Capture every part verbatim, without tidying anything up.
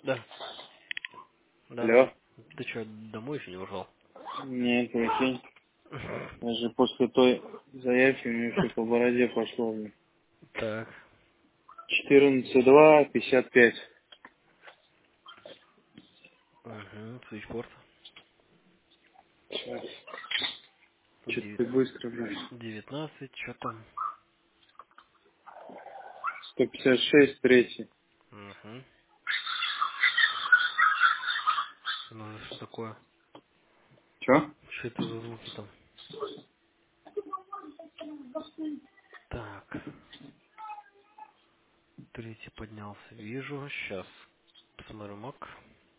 Да, да, да. Алло? Ты что, домой еще не ушел? Нет, прикинь. Даже после той заявки мне все по бороде пошло. Мне. Так. четырнадцать два пятьдесят пять. Угу, свитчборд. Сейчас. Че-то Девят- ты быстро, блядь. девятнадцать, что там? сто пятьдесят шесть, третий. Угу. Ну, что такое? Че? Что это за звуки там? Так. Третий поднялся. Вижу. Сейчас посмотрю мак.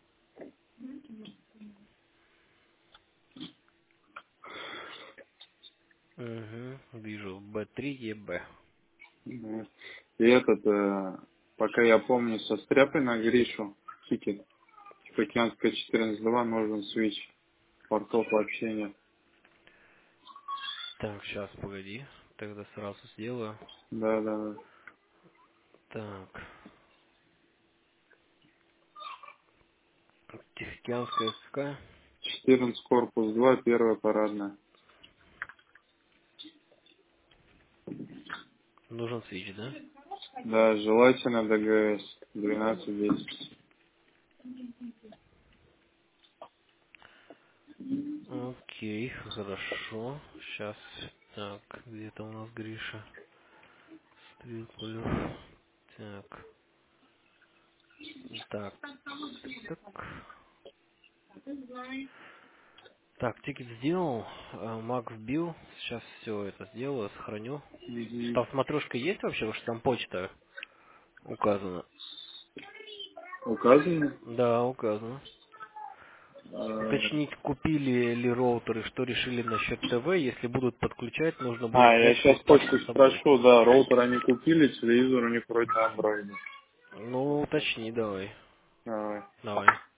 Угу. Вижу. бэ три е бэ. Ну, И этот, э, пока я помню, со стряпой на Гришу, тикет, Тихоокеанская четырнадцать два, нужен свич. Портов вообще нет. Так, сейчас, погоди. Тогда сразу сделаю. Да, да, да. Так. Тихоокеанская какая? четырнадцать корпус два, первая парадная. Нужен свич, да? Да, желательно ДГС двенадцать десять. Окей, хорошо. Сейчас. Так, где-то у нас Гриша. Стриполев. Так. Так, так, так. Так, тикет сделал, э, Мак вбил. Сейчас все это сделаю, сохраню. Мгм. Там смотрешка есть вообще, потому что там почта указана? Указано? Да, указано. Э, Уточнить, купили ли роутеры, что решили насчет ТВ. Если будут подключать, нужно будет А, я взять сейчас приставку почту с собой. спрошу, да, роутер они купили, телевизор у них вроде на андроиде. Ну, уточни, давай. Давай. Давай.